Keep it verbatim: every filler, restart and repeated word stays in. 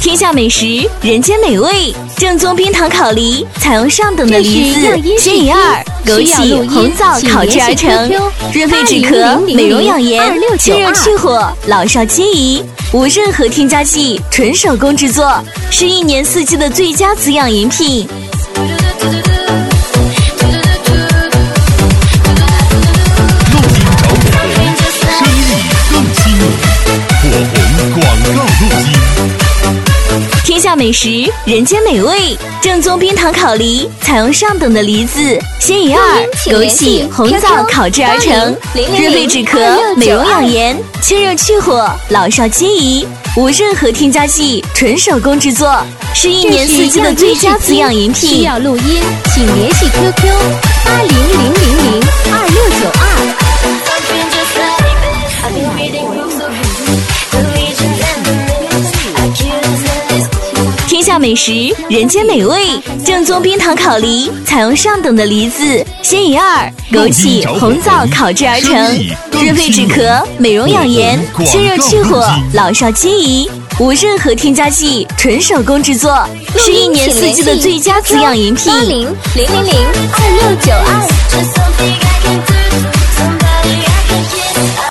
天下美食，人间美味，正宗冰糖烤梨，采用上等的梨子、鲜银耳、枸杞、红枣烤制而成，润肺止咳、美容养颜、清热去火、老少皆宜，无任何添加剂，纯手工制作，是一年四季的最佳滋养饮品。天下美食，人间美味，正宗冰糖烤梨，采用上等的梨子、鲜银耳、枸杞、红枣烤制而成，润肺止咳、美容养颜、清热去火，老少皆宜，无任何添加剂，纯手工制作，是一年四季的最佳滋养饮品。 需要录音，请联系 Q Q 八零零零零二六九二。 天下美食，人间美味，正宗冰糖烤梨，采用上等的梨子、鲜银耳、枸杞、红枣烤制而成，润肺止咳、美容养颜、清热去火，老少皆宜，无任何添加剂，纯手工制作，是一年四季的最佳滋养饮品。 八零零零零二六九二。